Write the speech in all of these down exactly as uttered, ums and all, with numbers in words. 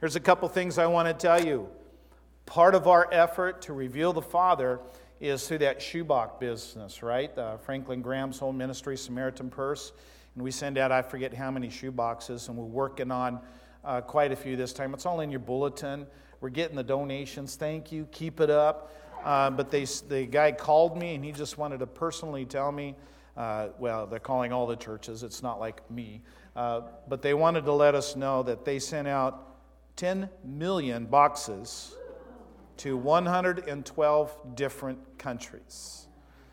Here's a couple things I want to tell you. Part of our effort to reveal the Father is through that shoebox business, right? Uh, Franklin Graham's Home Ministry, Samaritan Purse. And we send out, I forget how many shoe boxes, and we're working on uh, quite a few this time. It's all in your bulletin. We're getting the donations. Thank you. Keep it up. Uh, but they, the guy called me, and he just wanted to personally tell me, uh, well, they're calling all the churches. It's not like me. Uh, but they wanted to let us know that they sent out ten million boxes to one hundred twelve different countries.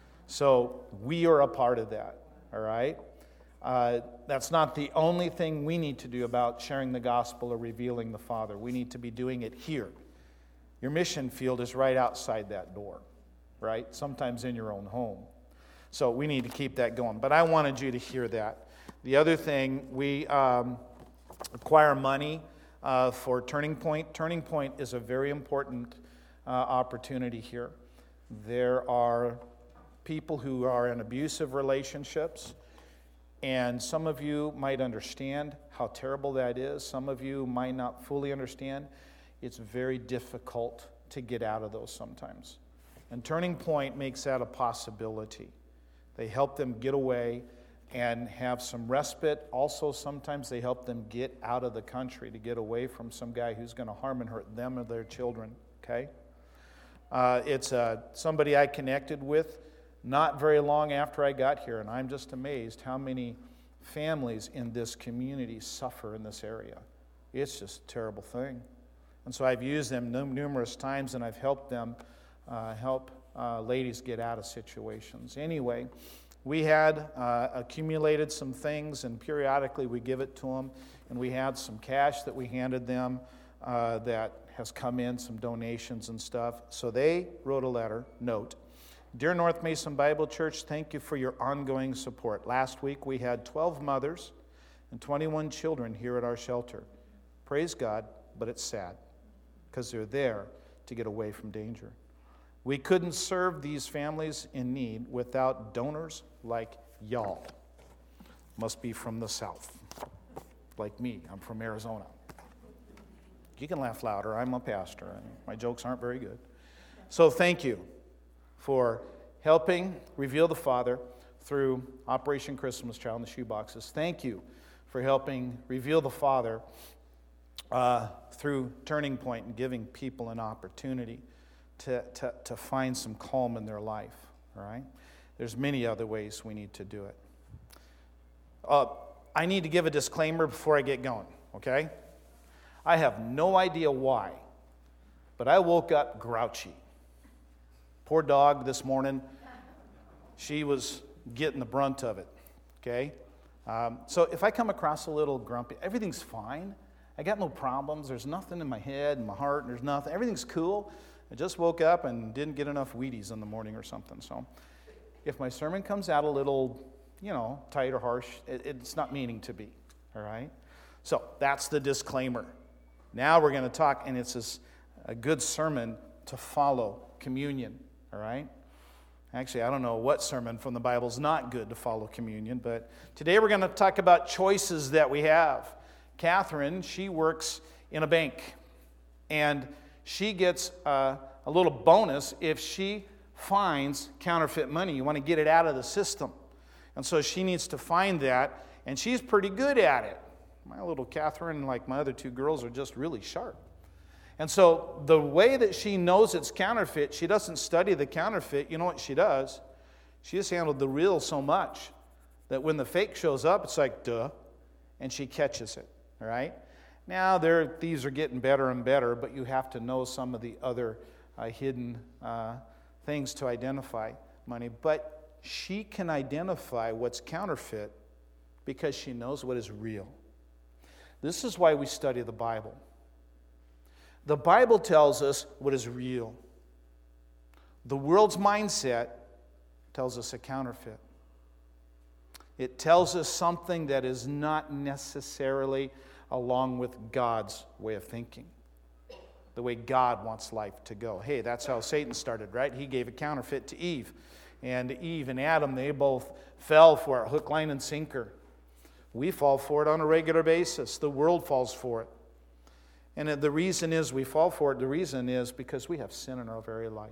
So we are a part of that, all right? Uh, that's not the only thing we need to do about sharing the gospel or revealing the Father. We need to be doing it here. Your mission field is right outside that door, right? Sometimes in your own home. So we need to keep that going. But I wanted you to hear that. The other thing, we um, acquire money uh, for Turning Point. Turning Point is a very important uh, opportunity here. There are people who are in abusive relationships, and some of you might understand how terrible that is. Some of you might not fully understand. It's very difficult to get out of those sometimes. And Turning Point makes that a possibility. They help them get away and have some respite. Also, sometimes they help them get out of the country, to get away from some guy who's going to harm and hurt them or their children, okay? Uh, it's uh, somebody I connected with not very long after I got here, and I'm just amazed how many families in this community suffer in this area. It's just a terrible thing. And so I've used them num- numerous times, and I've helped them uh, help uh, ladies get out of situations. Anyway, we had uh, accumulated some things, and periodically we give it to them, and we had some cash that we handed them uh, that has come in, some donations and stuff. So they wrote a letter, note, Dear North Mason Bible Church, thank you for your ongoing support. Last week we had twelve mothers and twenty-one children here at our shelter. Praise God, but it's sad because they're there to get away from danger. We couldn't serve these families in need without donors like y'all. Must be from the South, like me. I'm from Arizona. You can laugh louder. I'm a pastor, and my jokes aren't very good. So thank you for helping reveal the Father through Operation Christmas Child and the shoeboxes. Thank you for helping reveal the Father uh, through Turning Point and giving people an opportunity to, to, to find some calm in their life. All right? There's many other ways we need to do it. Uh, I need to give a disclaimer before I get going, okay? I have no idea why, but I woke up grouchy. Poor dog this morning, she was getting the brunt of it, okay? Um, so if I come across a little grumpy, everything's fine. I got no problems. There's nothing in my head and my heart, and there's nothing. Everything's cool. I just woke up and didn't get enough Wheaties in the morning or something. So if my sermon comes out a little, you know, tight or harsh, it, it's not meaning to be, all right? So that's the disclaimer. Now we're going to talk, and it's this, a good sermon to follow communion. All right? Actually, I don't know what sermon from the Bible is not good to follow communion, but today we're going to talk about choices that we have. Catherine, she works in a bank, and she gets uh, a little bonus if she finds counterfeit money. You want to get it out of the system. And so she needs to find that, and she's pretty good at it. My little Catherine, like my other two girls, are just really sharp. And so the way that she knows it's counterfeit, she doesn't study the counterfeit. You know what she does? She has handled the real so much that when the fake shows up, it's like, duh, and she catches it, all right? Now, these are getting better and better, but you have to know some of the other uh, hidden uh, things to identify money. But she can identify what's counterfeit because she knows what is real. This is why we study the Bible. The Bible tells us what is real. The world's mindset tells us a counterfeit. It tells us something that is not necessarily along with God's way of thinking, the way God wants life to go. Hey, that's how Satan started, right? He gave a counterfeit to Eve. And Eve and Adam, they both fell for it, hook, line, and sinker. We fall for it on a regular basis. The world falls for it. And the reason is we fall for it. The reason is because we have sin in our very life.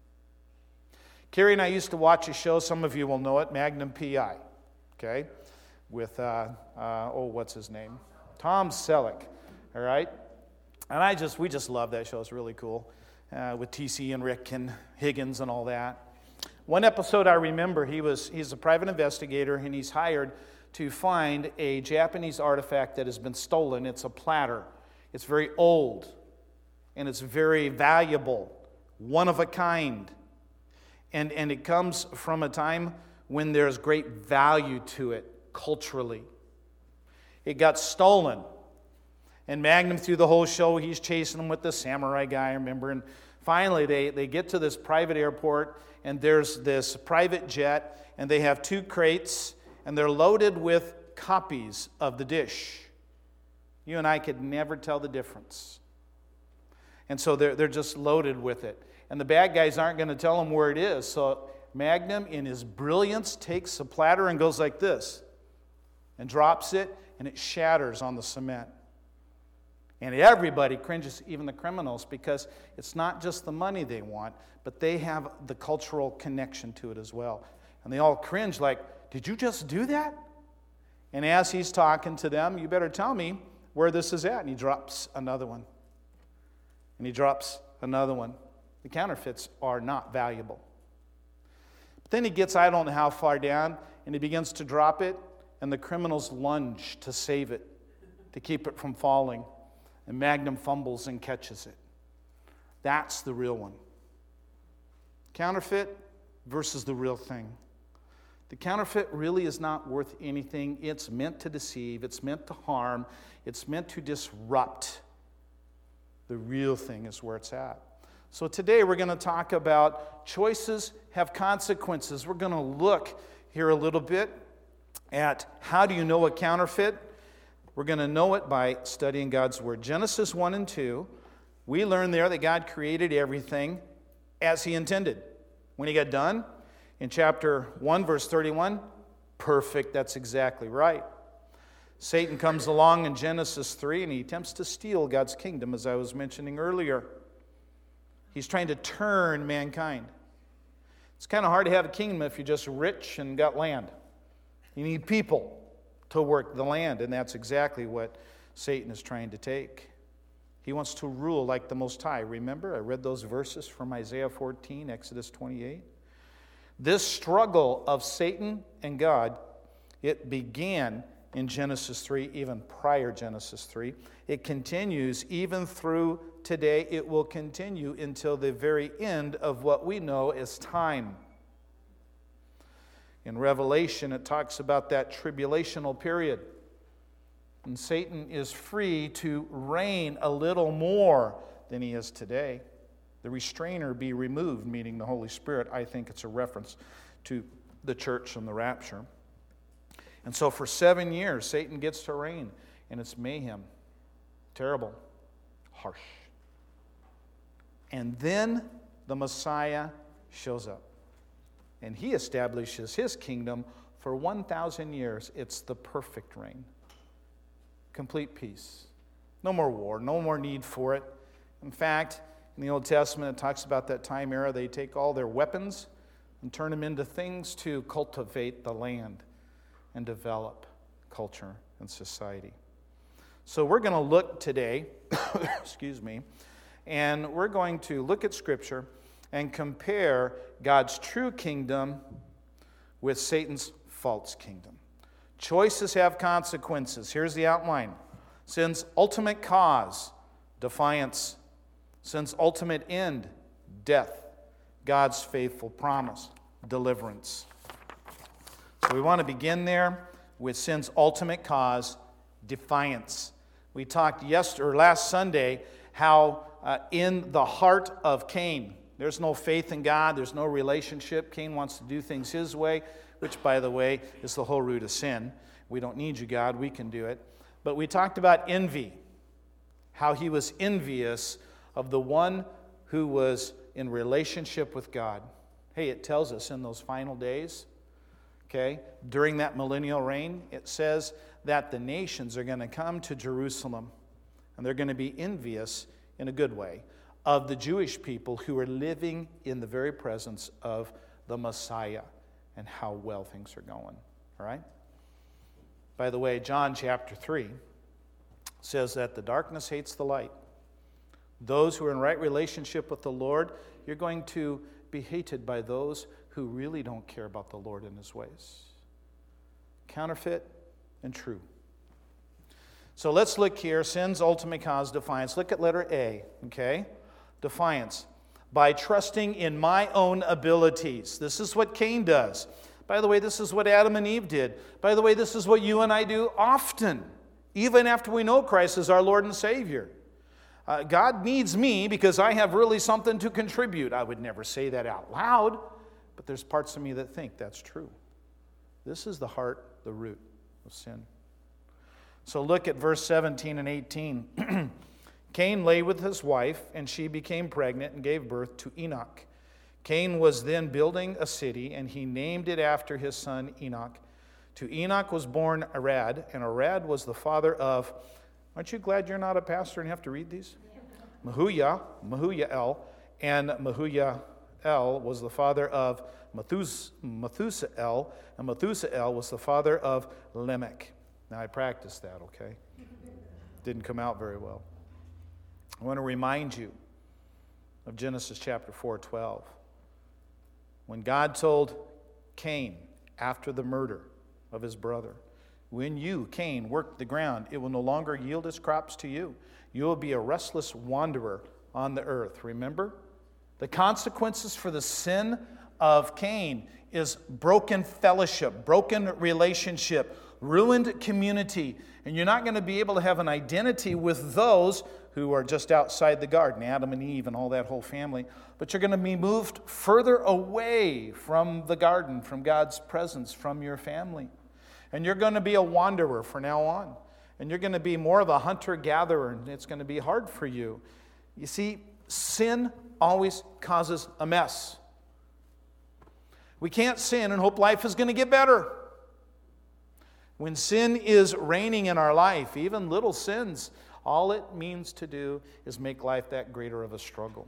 Carrie and I used to watch a show, some of you will know it, Magnum P I, okay, with, uh, uh, oh, what's his name? Tom Selleck, all right? And I just, we just love that show. It's really cool, uh, with T C and Rick and Higgins and all that. One episode I remember, he was, he's a private investigator, and he's hired to find a Japanese artifact that has been stolen. It's a platter. It's very old, and it's very valuable, one of a kind. And, and it comes from a time when there's great value to it culturally. It got stolen. And Magnum, through the whole show, he's chasing them with the samurai guy, I remember. And finally, they, they get to this private airport, and there's this private jet, and they have two crates, and they're loaded with copies of the dish. You and I could never tell the difference. And so they're, they're just loaded with it. And the bad guys aren't going to tell them where it is. So Magnum, in his brilliance, takes a platter and goes like this and drops it, and it shatters on the cement. And everybody cringes, even the criminals, because it's not just the money they want, but they have the cultural connection to it as well. And they all cringe like, did you just do that? And as he's talking to them, you better tell me where this is at. And he drops another one. And he drops another one. The counterfeits are not valuable. But then he gets, I don't know how far down, and he begins to drop it, and the criminals lunge to save it, to keep it from falling. And Magnum fumbles and catches it. That's the real one. Counterfeit versus the real thing. The counterfeit really is not worth anything. It's meant to deceive. It's meant to harm. It's meant to disrupt. The real thing is where it's at. So today we're going to talk about choices have consequences. We're going to look here a little bit at how do you know a counterfeit. We're going to know it by studying God's Word. Genesis one and two, we learn there that God created everything as He intended. When He got done, in chapter one, verse thirty-one, perfect, that's exactly right. Satan comes along in Genesis three, and he attempts to steal God's kingdom, as I was mentioning earlier. He's trying to turn mankind. It's kind of hard to have a kingdom if you're just rich and got land. You need people to work the land, and that's exactly what Satan is trying to take. He wants to rule like the Most High. Remember, I read those verses from Isaiah fourteen, Exodus twenty-eight. This struggle of Satan and God, it began in Genesis three, even prior Genesis three. It continues even through today. It will continue until the very end of what we know as time. In Revelation, it talks about that tribulational period. And Satan is free to reign a little more than he is today. The restrainer be removed, meaning the Holy Spirit. I think it's a reference to the church and the rapture. And so for seven years, Satan gets to reign, and it's mayhem. Terrible. Harsh. And then the Messiah shows up. And he establishes his kingdom for one thousand years. It's the perfect reign. Complete peace. No more war. No more need for it. In fact, in the Old Testament, it talks about that time era. They take all their weapons and turn them into things to cultivate the land and develop culture and society. So we're going to look today, excuse me, and we're going to look at Scripture and compare God's true kingdom with Satan's false kingdom. Choices have consequences. Here's the outline. Sin's ultimate cause, defiance. Sin's ultimate end, death. God's faithful promise, deliverance. So we want to begin there with sin's ultimate cause, defiance. We talked yesterday or last Sunday how uh, in the heart of Cain, there's no faith in God, there's no relationship. Cain wants to do things his way, which, by the way, is the whole root of sin. We don't need you, God, we can do it. But we talked about envy, how he was envious of the one who was in relationship with God. Hey, it tells us in those final days, okay, during that millennial reign, it says that the nations are going to come to Jerusalem and they're going to be envious in a good way of the Jewish people who are living in the very presence of the Messiah and how well things are going. All right? By the way, John chapter three says that the darkness hates the light. Those who are in right relationship with the Lord, you're going to be hated by those who really don't care about the Lord and his ways. Counterfeit and true. So let's look here. Sin's ultimate cause, defiance. Look at letter A, okay? Defiance. By trusting in my own abilities. This is what Cain does. By the way, this is what Adam and Eve did. By the way, this is what you and I do often, even after we know Christ as our Lord and Savior. Uh, God needs me because I have really something to contribute. I would never say that out loud, but there's parts of me that think that's true. This is the heart, the root of sin. So look at verse seventeen and eighteen. Cain lay with his wife, and she became pregnant and gave birth to Enoch. Cain was then building a city, and he named it after his son Enoch. To Enoch was born Arad, and Arad was the father of... Aren't you glad you're not a pastor and have to read these? Mahuya, Mahuyael, and Mahuyael was the father of Methus- Methusael, and Methusael was the father of Lamech. Now, I practiced that, okay? Didn't come out very well. I want to remind you of Genesis chapter four twelve. When God told Cain after the murder of his brother, when you, Cain, work the ground, it will no longer yield its crops to you. You will be a restless wanderer on the earth. Remember? The consequences for the sin of Cain is broken fellowship, broken relationship, ruined community. And you're not going to be able to have an identity with those who are just outside the garden, Adam and Eve and all that whole family. But you're going to be moved further away from the garden, from God's presence, from your family. And you're going to be a wanderer from now on. And you're going to be more of a hunter-gatherer, and it's going to be hard for you. You see, sin always causes a mess. We can't sin and hope life is going to get better. When sin is reigning in our life, even little sins, all it means to do is make life that greater of a struggle.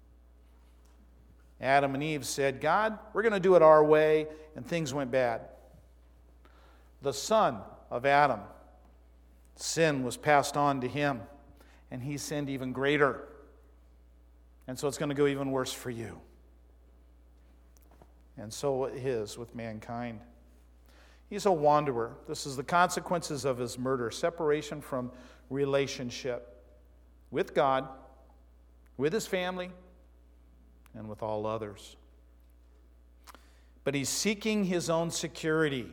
Adam and Eve said, God, we're going to do it our way, and things went bad. The son of Adam, sin was passed on to him, and he sinned even greater. And so it's going to go even worse for you. And so it is with mankind. He's a wanderer. This is the consequences of his murder, separation from relationship with God, with his family, and with all others. But he's seeking his own security.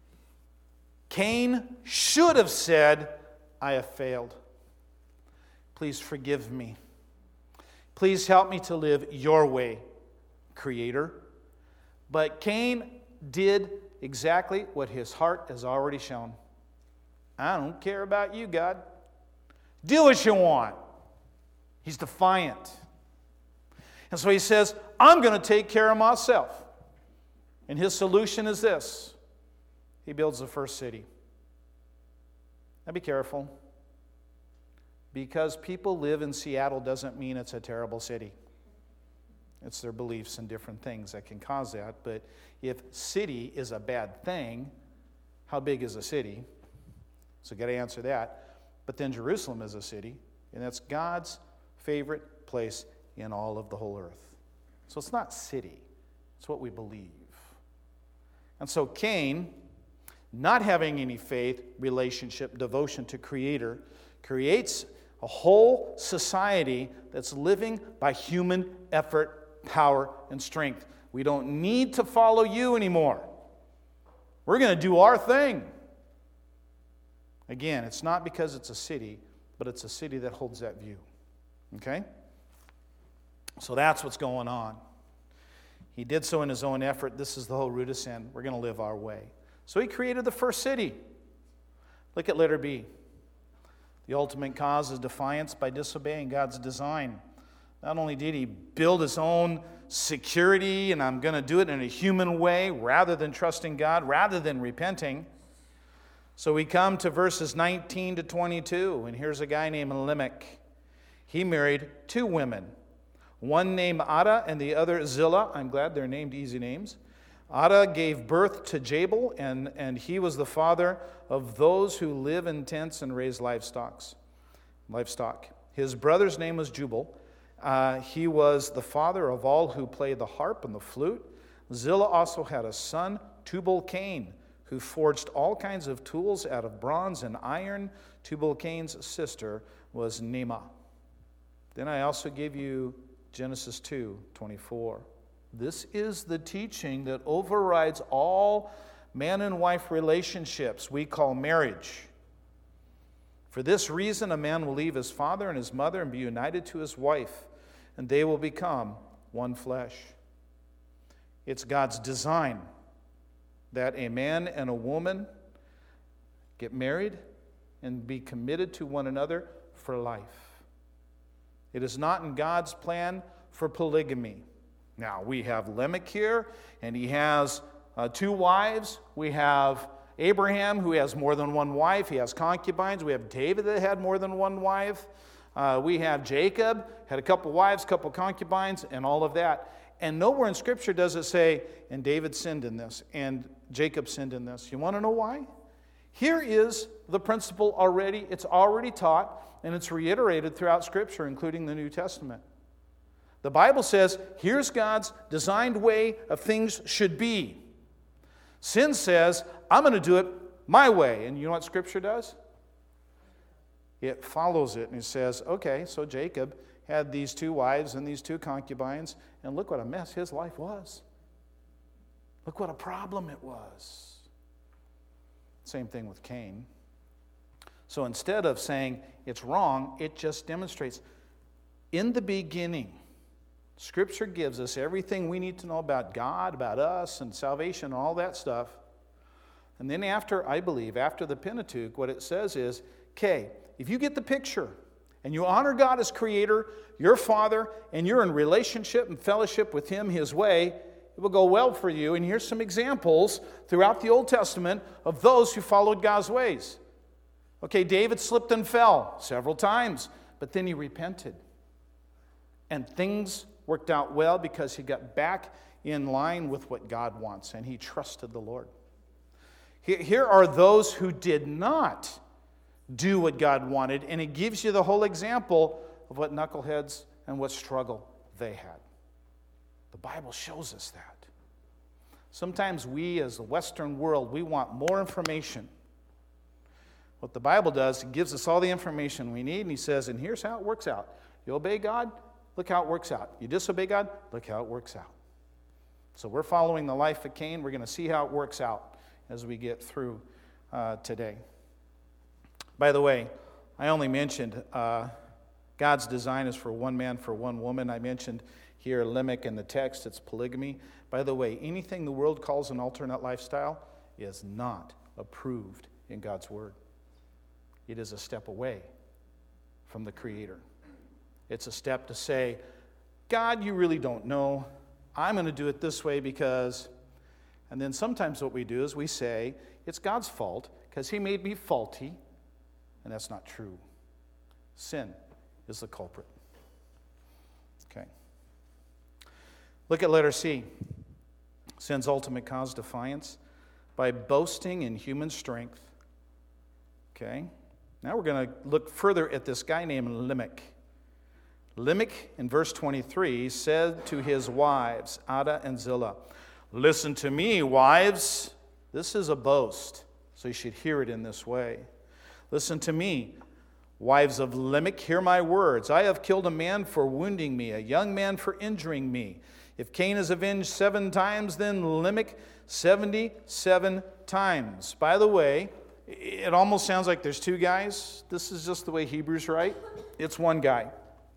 Cain should have said, I have failed. Please forgive me. Please help me to live your way, Creator. But Cain did exactly what his heart has already shown. I don't care about you, God. Do what you want. He's defiant. And so he says, I'm going to take care of myself. And his solution is this. He builds the first city. Now be careful. Because people live in Seattle doesn't mean it's a terrible city. It's their beliefs and different things that can cause that. But if city is a bad thing, how big is a city? So you've got to answer that. But then Jerusalem is a city, and that's God's favorite place in all of the whole earth. So it's not city. It's what we believe. And so Cain, not having any faith, relationship, devotion to Creator, creates a whole society that's living by human effort, power, and strength. We don't need to follow you anymore. We're going to do our thing. Again, it's not because it's a city, but it's a city that holds that view. Okay? So that's what's going on. He did so in his own effort. This is the whole root of sin. We're going to live our way. So he created the first city. Look at letter B. The ultimate cause is defiance by disobeying God's design. Not only did he build his own security, and I'm going to do it in a human way rather than trusting God, rather than repenting. So we come to verses nineteen to twenty-two, and here's a guy named Lamech. He married two women, one named Ada and the other Zillah. I'm glad they're named easy names. Ada gave birth to Jabal, and, and he was the father of those who live in tents and raise livestock. livestock. His brother's name was Jubal. Uh, he was the father of all who play the harp and the flute. Zillah also had a son, Tubal-Cain, who forged all kinds of tools out of bronze and iron. Tubal-Cain's sister was Naamah. Then I also gave you Genesis two twenty-four. This is the teaching that overrides all man and wife relationships we call marriage. For this reason, a man will leave his father and his mother and be united to his wife, and they will become one flesh. It's God's design that a man and a woman get married and be committed to one another for life. It is not in God's plan for polygamy. Now, we have Lamech here, and he has uh, two wives. We have Abraham, who has more than one wife. He has concubines. We have David that had more than one wife. Uh, we have Jacob, had a couple wives, couple concubines, and all of that. And nowhere in Scripture does it say, and David sinned in this, and Jacob sinned in this. You want to know why? Here is the principle already. It's already taught, and it's reiterated throughout Scripture, including the New Testament. The Bible says, here's God's designed way of things should be. Sin says, I'm going to do it my way. And you know what Scripture does? It follows it, and it says, okay, so Jacob had these two wives and these two concubines, and look what a mess his life was. Look what a problem it was. Same thing with Cain. So instead of saying it's wrong, it just demonstrates, in the beginning, Scripture gives us everything we need to know about God, about us, and salvation, and all that stuff. And then after, I believe, after the Pentateuch, what it says is, okay, if you get the picture, and you honor God as Creator, your Father, and you're in relationship and fellowship with Him His way, it will go well for you. And here's some examples throughout the Old Testament of those who followed God's ways. Okay, David slipped and fell several times, but then he repented. And things worked out well because he got back in line with what God wants, and he trusted the Lord. Here are those who did not do what God wanted, and it gives you the whole example of what knuckleheads and what struggle they had. The Bible shows us that. Sometimes we, as the Western world, we want more information. What the Bible does, it gives us all the information we need, and he says, and here's how it works out. You obey God, look how it works out. You disobey God, look how it works out. So we're following the life of Cain. We're going to see how it works out as we get through uh, today. By the way, I only mentioned uh, God's design is for one man, for one woman. I mentioned here Lamech in the text, it's polygamy. By the way, anything the world calls an alternate lifestyle is not approved in God's Word. It is a step away from the Creator. It's a step to say, God, you really don't know. I'm going to do it this way because... And then sometimes what we do is we say, it's God's fault because He made me faulty. And that's not true. Sin is the culprit. Okay. Look at letter C. Sin's ultimate cause, defiance, by boasting in human strength. Okay. Now we're going to look further at this guy named Lamech. Lamech, in verse twenty-three, said to his wives, Ada and Zillah, listen to me, wives. This is a boast, so you should hear it in this way. Listen to me, wives of Lamech, hear my words. I have killed a man for wounding me, a young man for injuring me. If Cain is avenged seven times, then Lamech seventy-seven times. By the way, it almost sounds like there's two guys. This is just the way Hebrews write. It's one guy.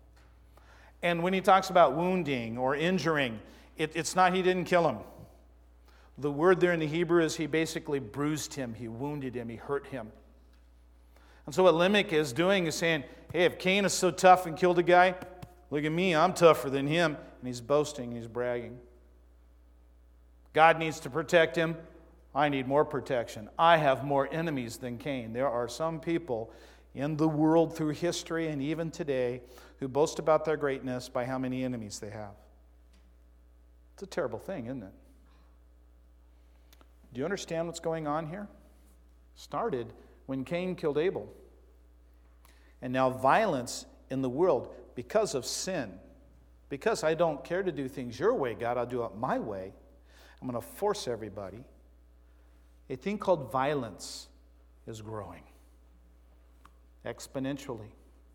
And when he talks about wounding or injuring, it, it's not he didn't kill him. The word there in the Hebrew is he basically bruised him, he wounded him, he hurt him. And so what Lamech is doing is saying, hey, if Cain is so tough and killed a guy, look at me, I'm tougher than him. And he's boasting, he's bragging. God needs to protect him. I need more protection. I have more enemies than Cain. There are some people in the world through history and even today who boast about their greatness by how many enemies they have. It's a terrible thing, isn't it? Do you understand what's going on here? Started when Cain killed Abel. And now violence in the world because of sin. Because I don't care to do things your way, God, I'll do it my way. I'm going to force everybody. A thing called violence is growing exponentially.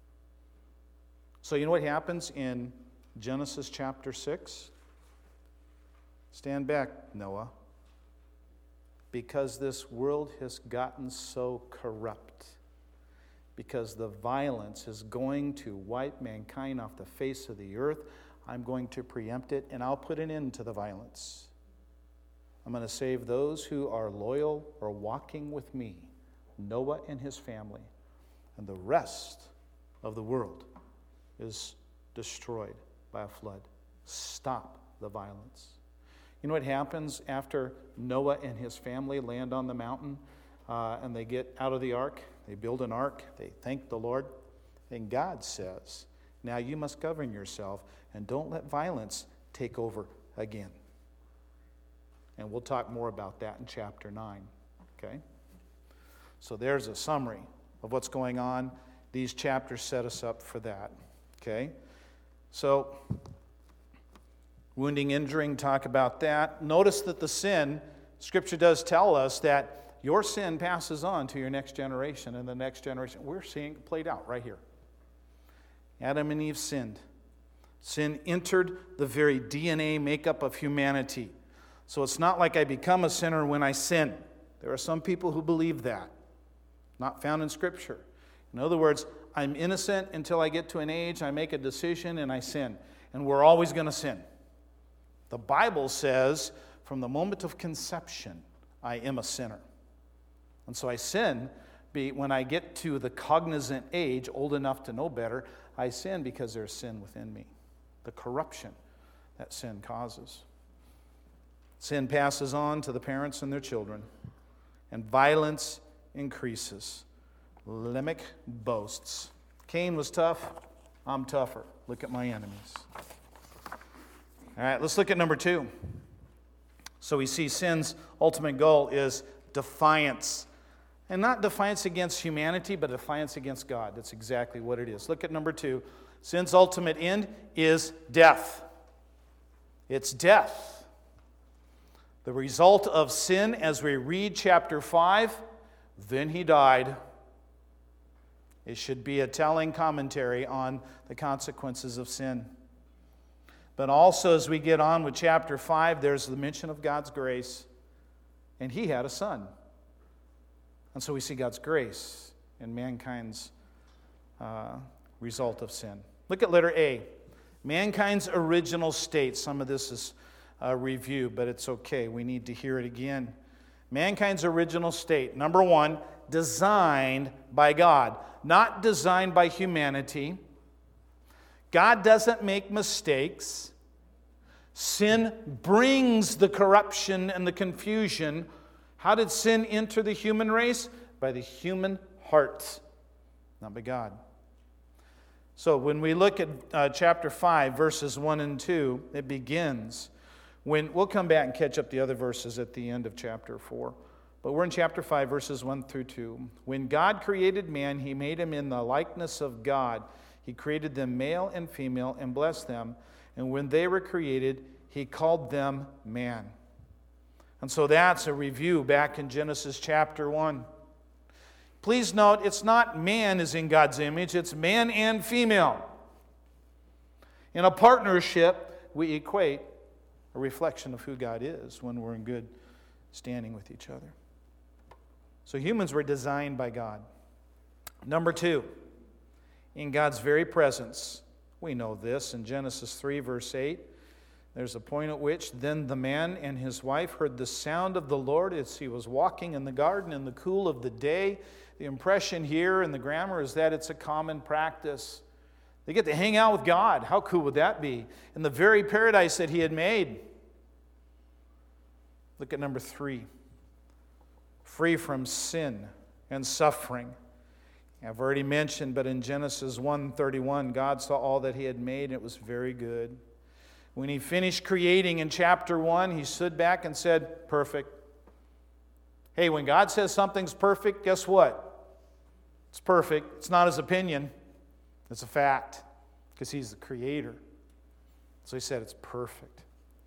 So you know what happens in Genesis chapter six? Stand back, Noah. Because this world has gotten so corrupt, because the violence is going to wipe mankind off the face of the earth, I'm going to preempt it, and I'll put an end to the violence. I'm going to save those who are loyal or walking with me, Noah and his family, and the rest of the world is destroyed by a flood. Stop the violence. You know what happens after Noah and his family land on the mountain uh, and they get out of the ark? They build an ark. They thank the Lord. And God says, now you must govern yourself and don't let violence take over again. And we'll talk more about that in chapter nine. Okay? So there's a summary of what's going on. These chapters set us up for that. Okay? So, wounding, injuring, talk about that. Notice that the sin, Scripture does tell us that your sin passes on to your next generation and the next generation. We're seeing it played out right here. Adam and Eve sinned. Sin entered the very D N A makeup of humanity. So it's not like I become a sinner when I sin. There are some people who believe that. Not found in Scripture. In other words, I'm innocent until I get to an age, I make a decision, and I sin. And we're always going to sin. The Bible says, from the moment of conception, I am a sinner. And so I sin be when I get to the cognizant age, old enough to know better, I sin because there's sin within me. The corruption that sin causes. Sin passes on to the parents and their children, and violence increases. Lamech boasts. Cain was tough. I'm tougher. Look at my enemies. All right, let's look at number two. So we see sin's ultimate goal is defiance. And not defiance against humanity, but defiance against God. That's exactly what it is. Look at number two. Sin's ultimate end is death. It's death. The result of sin, as we read chapter five, then he died. It should be a telling commentary on the consequences of sin. But also, as we get on with chapter five, there's the mention of God's grace. And he had a son. And so we see God's grace in mankind's uh, result of sin. Look at letter A. Mankind's original state. Some of this is a review, but it's okay. We need to hear it again. Mankind's original state. Number one, designed by God. Not designed by humanity. God doesn't make mistakes. Sin brings the corruption and the confusion. How did sin enter the human race? By the human heart, not by God. So when we look at uh, chapter five, verses one and two, it begins when, we'll come back and catch up the other verses at the end of chapter four. But we're in chapter five, verses one through two. When God created man, he made him in the likeness of God. He created them male and female and blessed them. And when they were created, he called them man. And so that's a review back in Genesis chapter one. Please note, it's not man is in God's image, it's man and female. In a partnership, we equate a reflection of who God is when we're in good standing with each other. So humans were designed by God. Number two, in God's very presence. We know this in Genesis three, verse eight. There's a point at which then the man and his wife heard the sound of the Lord as he was walking in the garden in the cool of the day. The impression here in the grammar is that it's a common practice. They get to hang out with God. How cool would that be? In the very paradise that he had made. Look at number three. free from sin and suffering. I've already mentioned, but in Genesis one thirty-one, God saw all that he had made, and it was very good. When he finished creating in chapter one, he stood back and said, perfect. Hey, when God says something's perfect, guess what? It's perfect. It's not his opinion. It's a fact, because he's the creator. So he said it's perfect.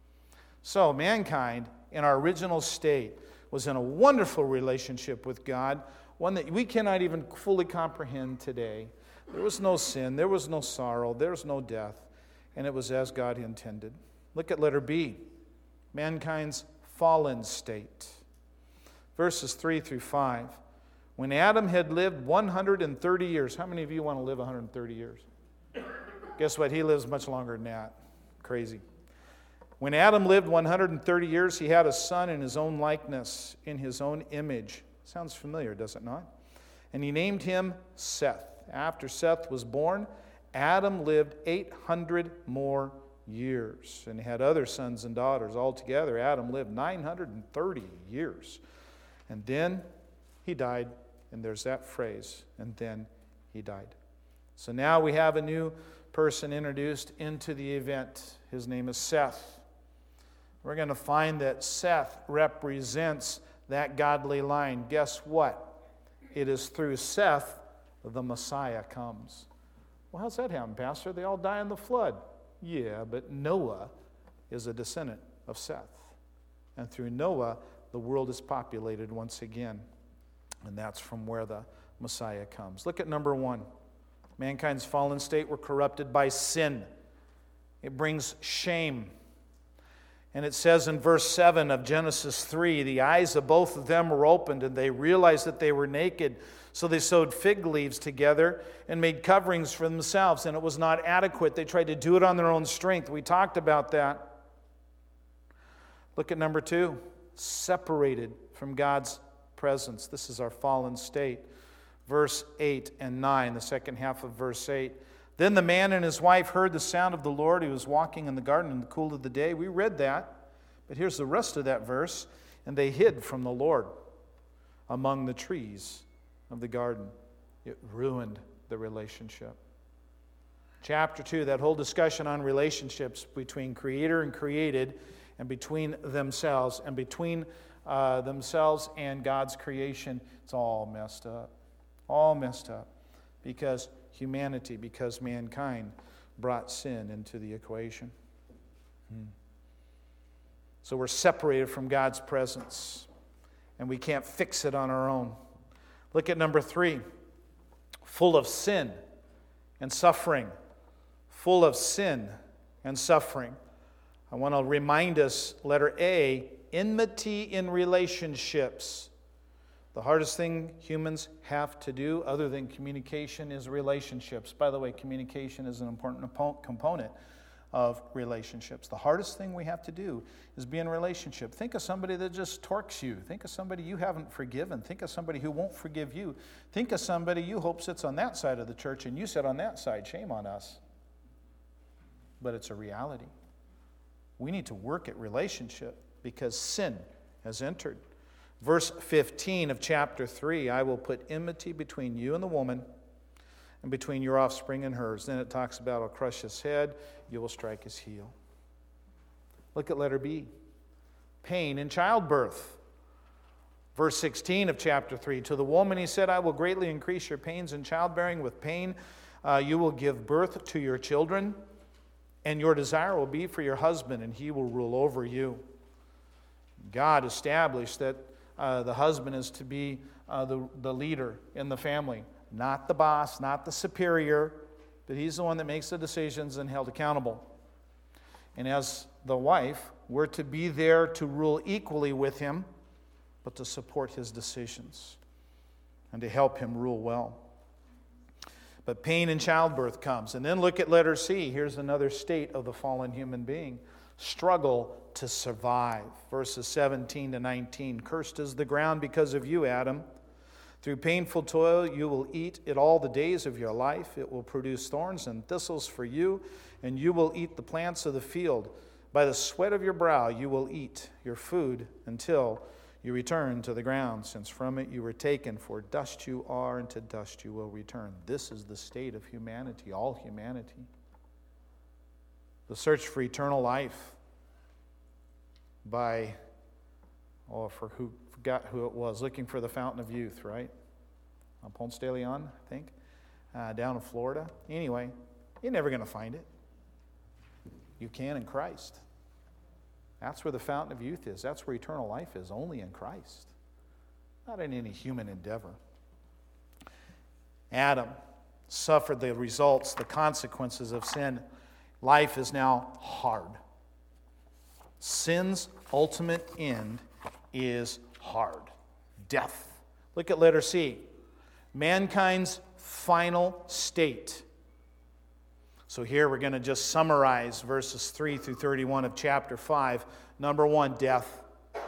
So mankind, in our original state, was in a wonderful relationship with God, one that we cannot even fully comprehend today. There was no sin, there was no sorrow, there was no death, and it was as God intended. Look at letter B, mankind's fallen state. Verses three through five. When Adam had lived one hundred thirty years, how many of you want to live one hundred thirty years? Guess what? He lives much longer than that. Crazy. When Adam lived one hundred thirty years, he had a son in his own likeness, in his own image. Sounds familiar, does it not? And he named him Seth. After Seth was born, Adam lived eight hundred more years and he had other sons and daughters. Altogether, Adam lived nine hundred thirty years. And then he died, and there's that phrase, and then he died. So now we have a new person introduced into the event. His name is Seth. We're going to find that Seth represents that godly line. Guess what? It is through Seth the Messiah comes. Well, how's that happen, Pastor? They all die in the flood. Yeah, but Noah is a descendant of Seth. And through Noah, the world is populated once again. And that's from where the Messiah comes. Look at number one. Mankind's fallen state were corrupted by sin. It brings shame. And it says in verse seven of Genesis three, the eyes of both of them were opened, and they realized that they were naked. So they sewed fig leaves together and made coverings for themselves, and it was not adequate. They tried to do it on their own strength. We talked about that. Look at number two, separated from God's presence. This is our fallen state. Verse eight and nine, the second half of verse eight. Then the man and his wife heard the sound of the Lord. He was walking in the garden in the cool of the day. We read that. But here's the rest of that verse. And they hid from the Lord among the trees of the garden. It ruined the relationship. Chapter two, that whole discussion on relationships between creator and created, and between themselves, and between uh, themselves and God's creation, it's all messed up. All messed up. Because humanity, because mankind brought sin into the equation. Hmm. So we're separated from God's presence, and we can't fix it on our own. Look at number three, full of sin and suffering. Full of sin and suffering. I want to remind us, letter A, enmity in relationships. The hardest thing humans have to do, other than communication, is relationships. By the way, communication is an important component of relationships. The hardest thing we have to do is be in a relationship. Think of somebody that just torques you. Think of somebody you haven't forgiven. Think of somebody who won't forgive you. Think of somebody you hope sits on that side of the church and you sit on that side. Shame on us. But it's a reality. We need to work at relationship because sin has entered. Verse fifteen of chapter three, I will put enmity between you and the woman, and between your offspring and hers. Then it talks about, I'll crush his head, you will strike his heel. Look at letter B, pain in childbirth. Verse sixteen of chapter three, to the woman he said, I will greatly increase your pains in childbearing. With pain uh, you will give birth to your children, and your desire will be for your husband, and he will rule over you. God established that Uh, the husband is to be uh, the, the leader in the family, not the boss, not the superior, but he's the one that makes the decisions and held accountable. And as the wife, we're to be there to rule equally with him, but to support his decisions and to help him rule well. But pain in childbirth comes. And then look at letter C. Here's another state of the fallen human being. Struggle to survive. Verses seventeen to nineteen. Cursed is the ground because of you, Adam. Through painful toil you will eat it all the days of your life. It will produce thorns and thistles for you, and you will eat the plants of the field. By the sweat of your brow you will eat your food until you return to the ground, since from it you were taken, for dust you are, and to dust you will return. This is the state of humanity, all humanity. The search for eternal life by, oh, for who forgot who it was, looking for the fountain of youth, right? On Ponce de Leon, I think, uh, down in Florida. Anyway, you're never going to find it. You can in Christ. That's where the fountain of youth is. That's where eternal life is, only in Christ, not in any human endeavor. Adam suffered the results, the consequences of sin. Life is now hard. Sin's ultimate end is hard. Death. Look at letter C. Mankind's final state. So here we're going to just summarize verses three through thirty-one of chapter five. Number one, death.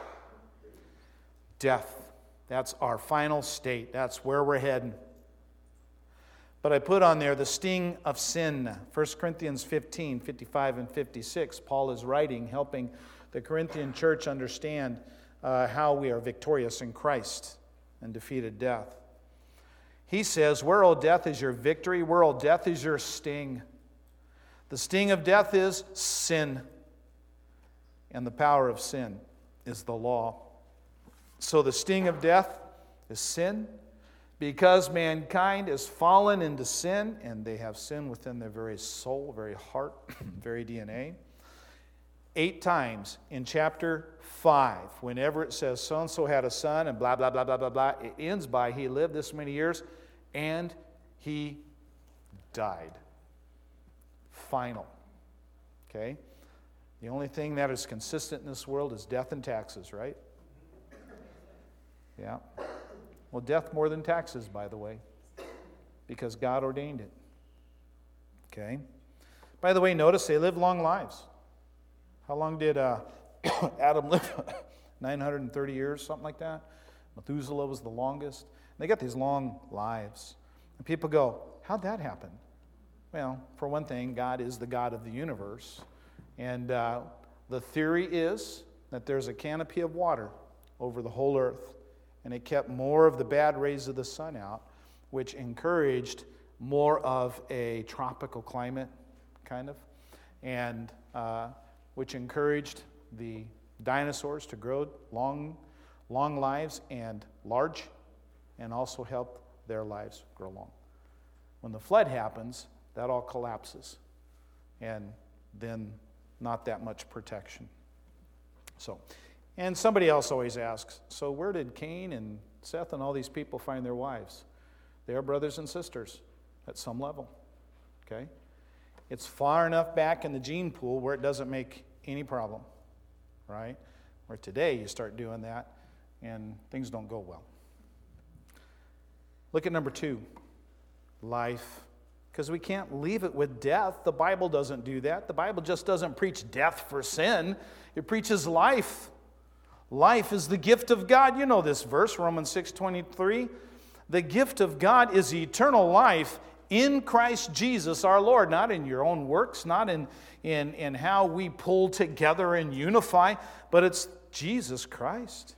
Death. That's our final state. That's where we're heading. But I put on there the sting of sin. First Corinthians fifteen, fifty-five and fifty-six. Paul is writing, helping the Corinthian church understand uh, how we are victorious in Christ and defeated death. He says, where, O death, is your victory? Where, O death, is your sting? The sting of death is sin, and the power of sin is the law. So the sting of death is sin, because mankind has fallen into sin, and they have sin within their very soul, very heart, very D N A. Eight times in chapter five, whenever it says so-and-so had a son and blah, blah, blah, blah, blah, blah, it ends by he lived this many years and he died. Final. Okay? The only thing that is consistent in this world is death and taxes, right? Yeah. Well, death more than taxes, by the way, because God ordained it. Okay? By the way, notice they live long lives. How long did uh, Adam live? nine hundred thirty years, something like that. Methuselah was the longest. They got these long lives. And people go, how'd that happen? Well, for one thing, God is the God of the universe. And uh, the theory is that there's a canopy of water over the whole earth. And it kept more of the bad rays of the sun out, which encouraged more of a tropical climate, kind of, and uh, which encouraged the dinosaurs to grow long, long lives and large, and also helped their lives grow long. When the flood happens, that all collapses, and then not that much protection. So, and somebody else always asks, so where did Cain and Seth and all these people find their wives? They are brothers and sisters at some level, okay? It's far enough back in the gene pool where it doesn't make any problem, right? Where today you start doing that and things don't go well. Look at number two, life. Because we can't leave it with death. The Bible doesn't do that. The Bible just doesn't preach death for sin. It preaches life. Life is the gift of God. You know this verse, Romans six twenty-three. The gift of God is eternal life in Christ Jesus our Lord. Not in your own works, not in, in, in how we pull together and unify, but it's Jesus Christ.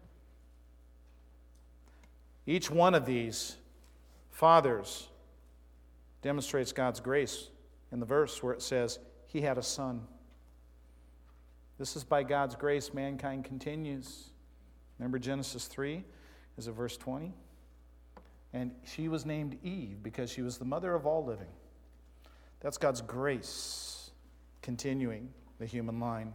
Each one of these fathers demonstrates God's grace in the verse where it says, he had a son. This is by God's grace mankind continues. Remember Genesis three is it verse twenty? And she was named Eve because she was the mother of all living. That's God's grace continuing the human line.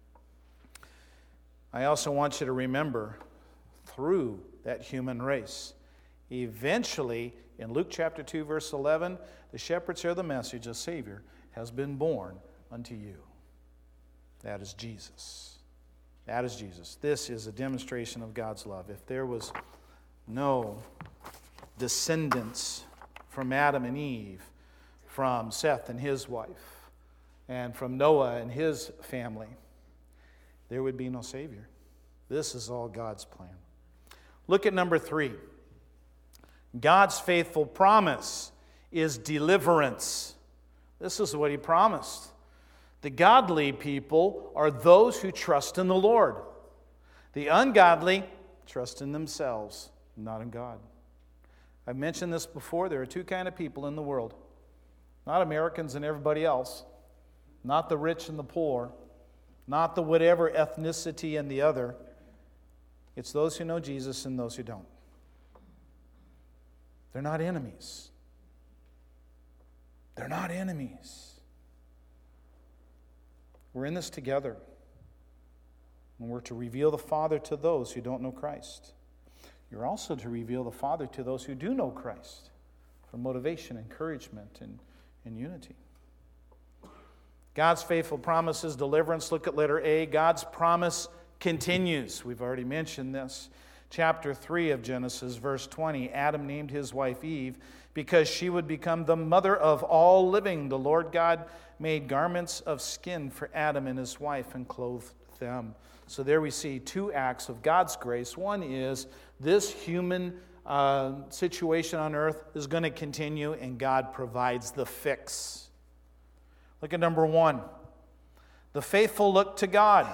I also want you to remember, through that human race, eventually, in Luke chapter two, verse eleven, the shepherds hear the message, a Savior has been born unto you. That is Jesus. That is Jesus. This is a demonstration of God's love. If there was no descendants from Adam and Eve, from Seth and his wife, and from Noah and his family, there would be no Savior. This is all God's plan. Look at number three. God's faithful promise is deliverance. This is what He promised. The godly people are those who trust in the Lord. The ungodly trust in themselves, not in God. I've mentioned this before. There are two kinds of people in the world. Not Americans and everybody else. Not the rich and the poor. Not the whatever ethnicity and the other. It's those who know Jesus and those who don't. They're not enemies. They're not enemies. We're in this together. And we're to reveal the Father to those who don't know Christ. You're also to reveal the Father to those who do know Christ for motivation, encouragement, and, and unity. God's faithful promises, deliverance. Look at letter A. God's promise continues. We've already mentioned this. Chapter three of Genesis, verse twenty. Adam named his wife Eve because she would become the mother of all living. The Lord God made garments of skin for Adam and his wife and clothed them. So there we see two acts of God's grace. One is this human uh, situation on earth is going to continue, and God provides the fix. Look at number one. The faithful look to God.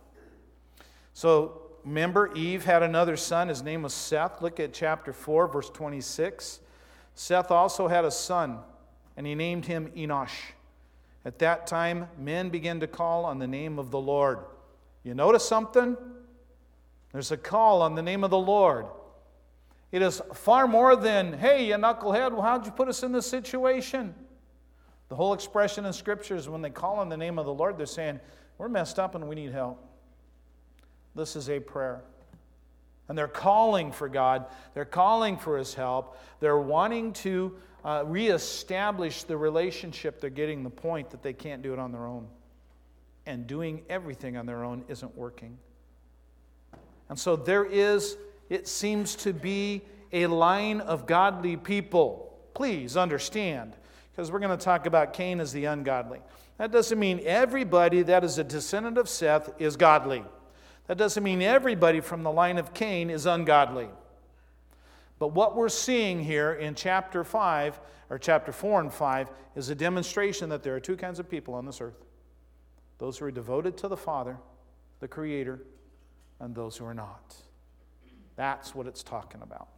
So remember, Eve had another son. His name was Seth. Look at chapter four, verse twenty-six. Seth also had a son, and he named him Enosh. At that time, men began to call on the name of the Lord. You notice something? There's a call on the name of the Lord. It is far more than, hey, you knucklehead, well, how'd you put us in this situation? The whole expression in Scripture is when they call on the name of the Lord, they're saying, we're messed up and we need help. This is a prayer. And they're calling for God. They're calling for His help. They're wanting to uh, reestablish the relationship. They're getting the point that they can't do it on their own. And doing everything on their own isn't working. And so there is, it seems to be a line of godly people. Please understand, because we're going to talk about Cain as the ungodly. That doesn't mean everybody that is a descendant of Seth is godly. That doesn't mean everybody from the line of Cain is ungodly. But what we're seeing here in chapter five, or chapter four and five, is a demonstration that there are two kinds of people on this earth. Those who are devoted to the Father, the Creator, and those who are not. That's what it's talking about.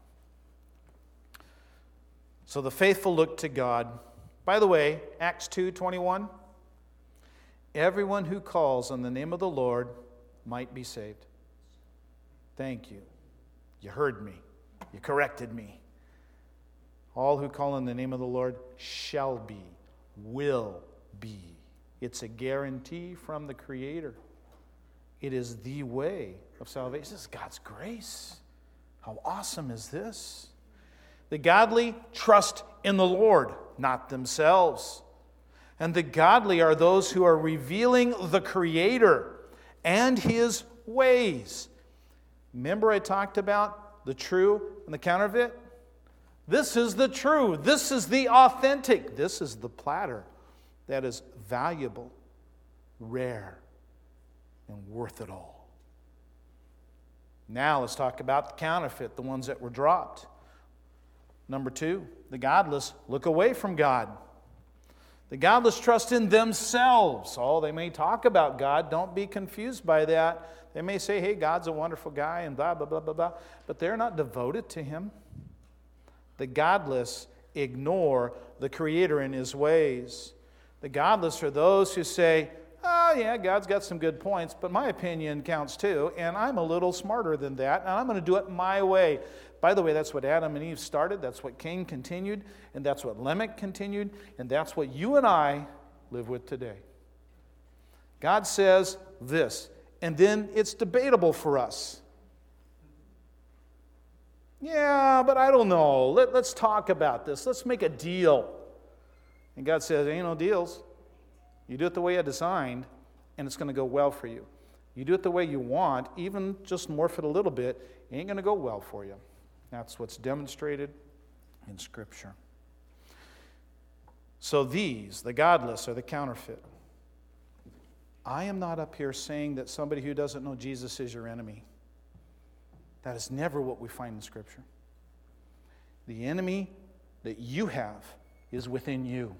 So the faithful look to God. By the way, Acts two twenty-one, everyone who calls on the name of the Lord might be saved. Thank you. You heard me. You corrected me. All who call on the name of the Lord shall be, will be. It's a guarantee from the Creator. It is the way of salvation. This is God's grace. How awesome is this? The godly trust in the Lord, not themselves. And the godly are those who are revealing the Creator and His ways. Remember I talked about the true and the counterfeit? This is the true. This is the authentic. This is the platter that is valuable, rare, and worth it all. Now let's talk about the counterfeit, the ones that were dropped. Number two, the godless look away from God. The godless trust in themselves. Oh, they may talk about God. Don't be confused by that. They may say, hey, God's a wonderful guy and blah, blah, blah, blah, blah. But they're not devoted to Him. The godless ignore the Creator and His ways. The godless are those who say, oh, yeah, God's got some good points, but my opinion counts too, and I'm a little smarter than that, and I'm going to do it my way. By the way, that's what Adam and Eve started, that's what Cain continued, and that's what Lamech continued, and that's what you and I live with today. God says this, and then it's debatable for us. Yeah, but I don't know. Let, let's talk about this. Let's make a deal. And God says, ain't no deals. You do it the way I designed, and it's going to go well for you. You do it the way you want, even just morph it a little bit, it ain't going to go well for you. That's what's demonstrated in Scripture. So these, the godless, are the counterfeit. I am not up here saying that somebody who doesn't know Jesus is your enemy. That is never what we find in Scripture. The enemy that you have is within you.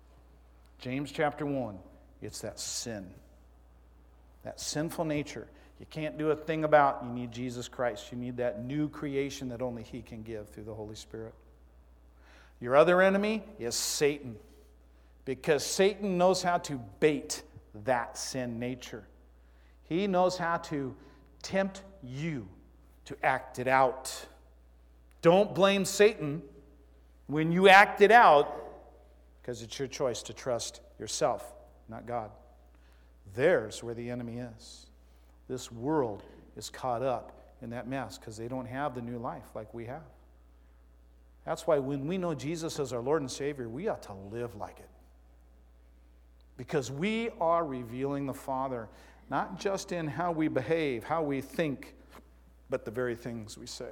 James chapter one, it's that sin. That sinful nature. you can't do a thing about. You need Jesus Christ. You need that new creation that only He can give through the Holy Spirit. Your other enemy is Satan, because Satan knows how to bait that sin nature. He knows how to tempt you to act it out. Don't blame Satan when you act it out, because it's your choice to trust yourself, not God. There's where the enemy is. This world is caught up in that mess because they don't have the new life like we have. That's why when we know Jesus as our Lord and Savior, we ought to live like it. Because we are revealing the Father, not just in how we behave, how we think, but the very things we say.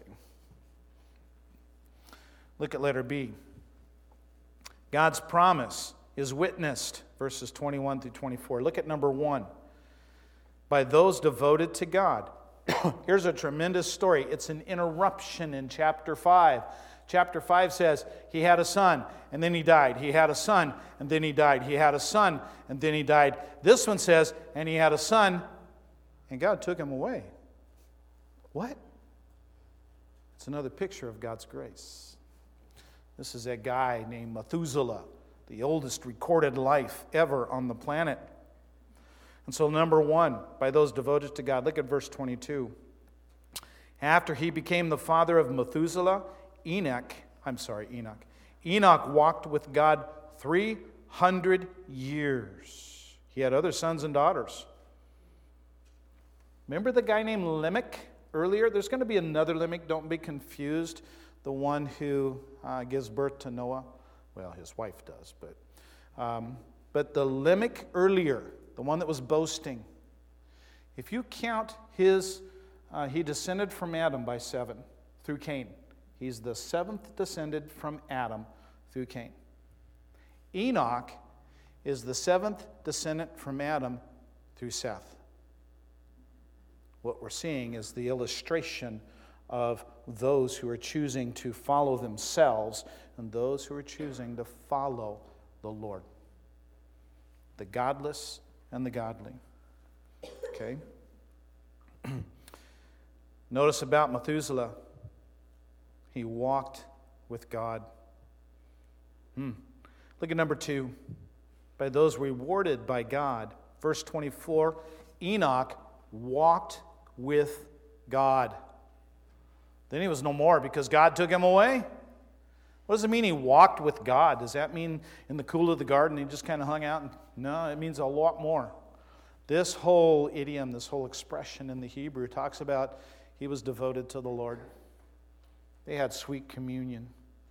Look at letter B. God's promise is witnessed, verses twenty-one through twenty-four. Look at number one. By those devoted to God. Here's a tremendous story. It's an interruption in chapter five. Chapter five says, he had a son, and then he died. He had a son, and then he died. He had a son, and then he died. This one says, and he had a son, and God took him away. What? It's another picture of God's grace. This is a guy named Methuselah, the oldest recorded life ever on the planet. And so number one, by those devoted to God. Look at verse twenty-two. After he became the father of Methuselah, Enoch, I'm sorry, Enoch. Enoch walked with God three hundred years. He had other sons and daughters. Remember the guy named Lamech earlier? There's going to be another Lamech. Don't be confused. The one who uh, gives birth to Noah. Well, his wife does, but um, but the Lamech earlier, the one that was boasting. If you count his, uh, he descended from Adam by seven through Cain. He's the seventh descended from Adam through Cain. Enoch is the seventh descendant from Adam through Seth. What we're seeing is the illustration of those who are choosing to follow themselves and those who are choosing to follow the Lord. The godless and the godly. Okay? Notice about Methuselah. He walked with God. Hmm. Look at number two. By those rewarded by God. Verse twenty-four, Enoch walked with God. Then he was no more because God took him away. What does it mean he walked with God? Does that mean in the cool of the garden he just kind of hung out? And, no, it means a lot more. This whole idiom, this whole expression in the Hebrew talks about he was devoted to the Lord. They had sweet communion.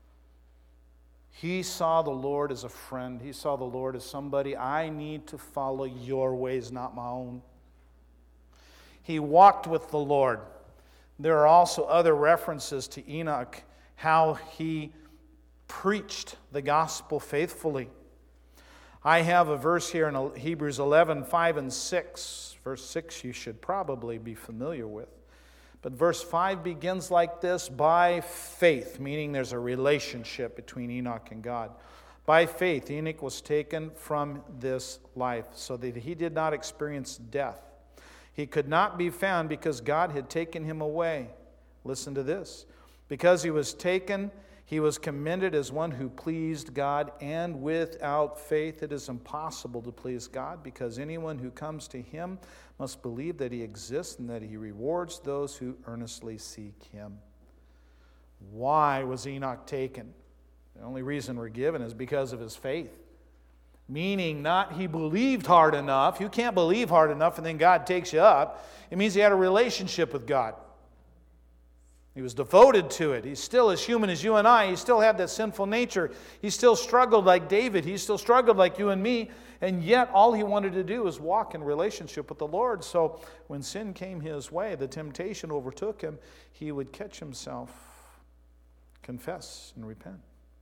He saw the Lord as a friend. He saw the Lord as somebody, I need to follow your ways, not my own. He walked with the Lord. There are also other references to Enoch, how he preached the gospel faithfully. I have a verse here in Hebrews eleven, five and six. Verse six you should probably be familiar with. But verse five begins like this, by faith, meaning there's a relationship between Enoch and God. By faith, Enoch was taken from this life so that he did not experience death. He could not be found because God had taken him away. Listen to this. Because he was taken, he was commended as one who pleased God, and without faith it is impossible to please God, because anyone who comes to him must believe that he exists and that he rewards those who earnestly seek him. Why was Enoch taken? The only reason we're given is because of his faith. Meaning not he believed hard enough. You can't believe hard enough and then God takes you up. It means he had a relationship with God. He was devoted to it. He's still as human as you and I. He still had that sinful nature. He still struggled like David. He still struggled like you and me. And yet all he wanted to do was walk in relationship with the Lord. So when sin came his way, the temptation overtook him, he would catch himself, confess, and repent.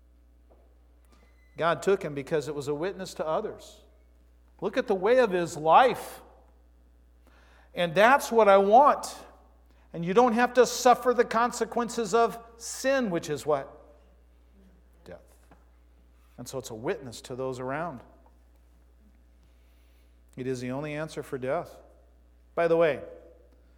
God took him because it was a witness to others. Look at the way of his life. And that's what I want. And you don't have to suffer the consequences of sin, which is what? Death. And so it's a witness to those around. It is the only answer for death. By the way,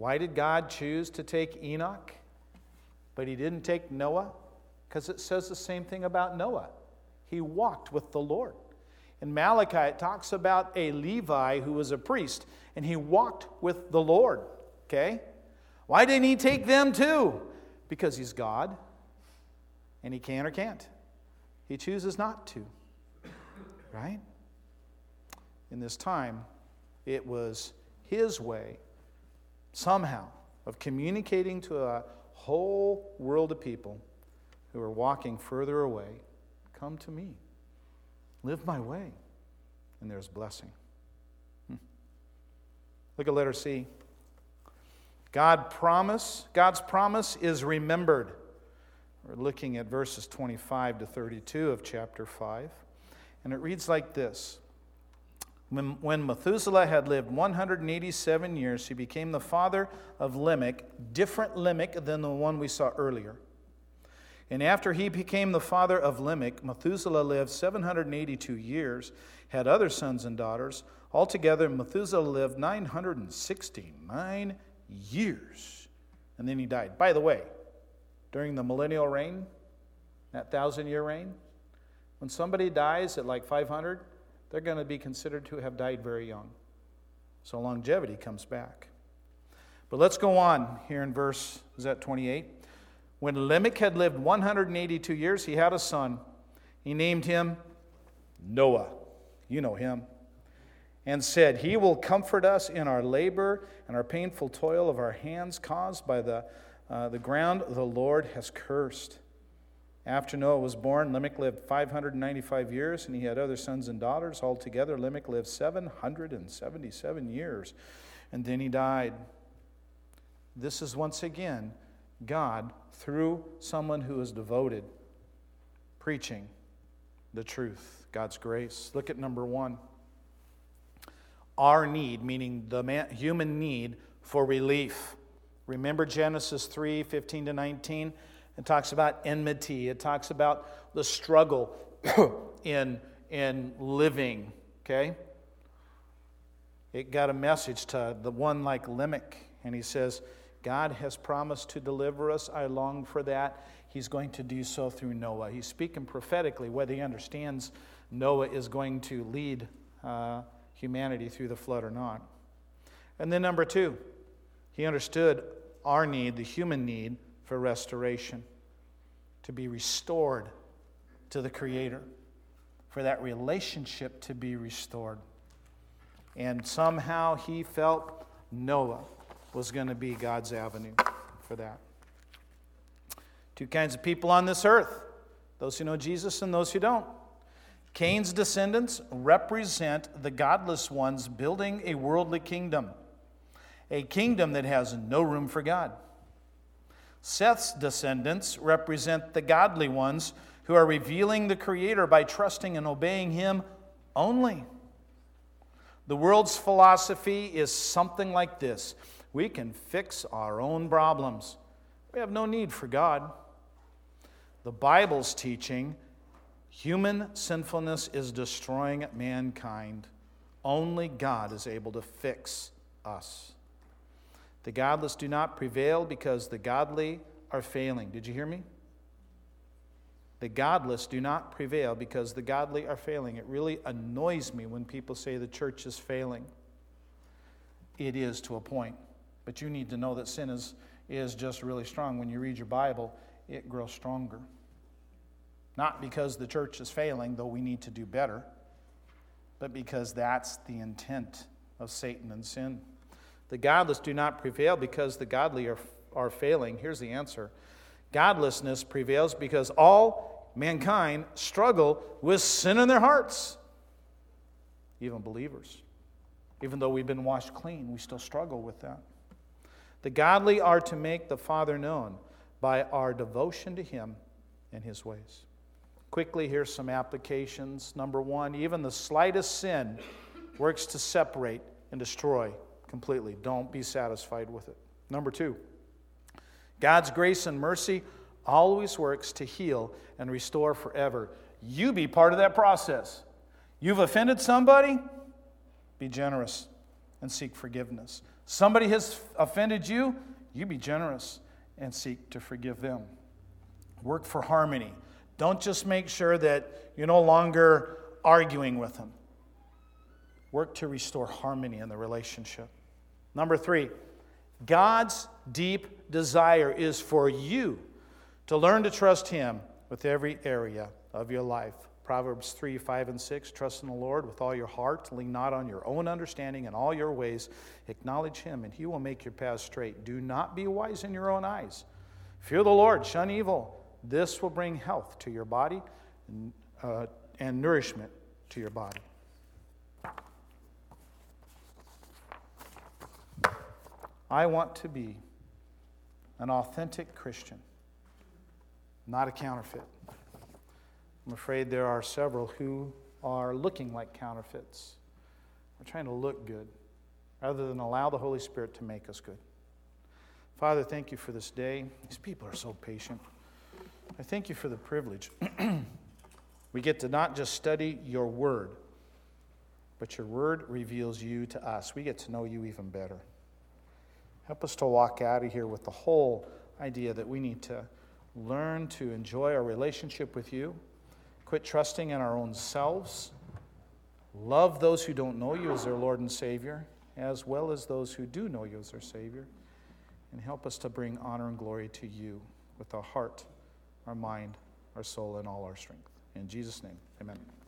Why did God choose to take Enoch, but he didn't take Noah? Because it says the same thing about Noah. He walked with the Lord. In Malachi, it talks about a Levi who was a priest, and he walked with the Lord. Okay? Why didn't he take them too? Because he's God, and he can or can't. He chooses not to. Right? In this time, it was his way, somehow, of communicating to a whole world of people who are walking further away. Come to me. Live my way. And there's blessing. Hmm. Look at letter C. God promise, God's promise is remembered. We're looking at verses twenty-five to thirty-two of chapter five. And it reads like this. When, when Methuselah had lived one hundred eighty-seven years, he became the father of Lamech, different Lamech than the one we saw earlier. And after he became the father of Lamech, Methuselah lived seven hundred eighty-two years, had other sons and daughters. Altogether, Methuselah lived nine hundred sixty-nine years. And then he died. By the way, during the millennial reign, that thousand-year reign, when somebody dies at like five hundred, they're going to be considered to have died very young. So longevity comes back. But let's go on here in verse, is that twenty-eight? When Lamech had lived one hundred eighty-two years, he had a son. He named him Noah. You know him. And said, he will comfort us in our labor and our painful toil of our hands caused by the, uh, the ground the Lord has cursed. After Noah was born, Lamech lived five hundred ninety-five years, and he had other sons and daughters. Altogether, Lamech lived seven hundred seventy-seven years, and then he died. This is once again God, through someone who is devoted, preaching the truth, God's grace. Look at number one. Our need, meaning the man, human need for relief. Remember Genesis three, fifteen to nineteen? It talks about enmity. It talks about the struggle in, in living, okay? It got a message to the one like Lamech, and he says, God has promised to deliver us. I long for that. He's going to do so through Noah. He's speaking prophetically, whether he understands Noah is going to lead uh, humanity through the flood or not. And then number two, he understood our need, the human need, for restoration, to be restored to the Creator, for that relationship to be restored. And somehow he felt Noah was going to be God's avenue for that. Two kinds of people on this earth, those who know Jesus and those who don't. Cain's descendants represent the godless ones building a worldly kingdom, a kingdom that has no room for God. Seth's descendants represent the godly ones who are revealing the Creator by trusting and obeying Him only. The world's philosophy is something like this. We can fix our own problems. We have no need for God. The Bible's teaching, human sinfulness is destroying mankind. Only God is able to fix us. The godless do not prevail because the godly are failing. Did you hear me? The godless do not prevail because the godly are failing. It really annoys me when people say the church is failing. It is to a point. But you need to know that sin is, is just really strong. When you read your Bible, it grows stronger. Not because the church is failing, though we need to do better, but because that's the intent of Satan and sin. The godless do not prevail because the godly are, are failing. Here's the answer. Godlessness prevails because all mankind struggle with sin in their hearts. Even believers. Even though we've been washed clean, we still struggle with that. The godly are to make the Father known by our devotion to Him and His ways. Quickly, here's some applications. Number one, even the slightest sin works to separate and destroy completely. Don't be satisfied with it. Number two, God's grace and mercy always works to heal and restore forever. You be part of that process. You've offended somebody? Be generous and seek forgiveness. Somebody has offended you, you be generous and seek to forgive them. Work for harmony. Don't just make sure that you're no longer arguing with them. Work to restore harmony in the relationship. Number three, God's deep desire is for you to learn to trust Him with every area of your life. Proverbs three, five, and six, trust in the Lord with all your heart, lean not on your own understanding, in all your ways acknowledge Him, and He will make your path straight. Do not be wise in your own eyes. Fear the Lord, shun evil. This will bring health to your body and, uh, and nourishment to your body. I want to be an authentic Christian, not a counterfeit. I'm afraid there are several who are looking like counterfeits. We're trying to look good rather than allow the Holy Spirit to make us good. Father, thank you for this day. These people are so patient. I thank you for the privilege. We get to not just study your word, but your word reveals you to us. We get to know you even better. Help us to walk out of here with the whole idea that we need to learn to enjoy our relationship with you, quit trusting in our own selves, love those who don't know you as their Lord and Savior, as well as those who do know you as their Savior, and help us to bring honor and glory to you with our heart, our mind, our soul, and all our strength. In Jesus' name, amen.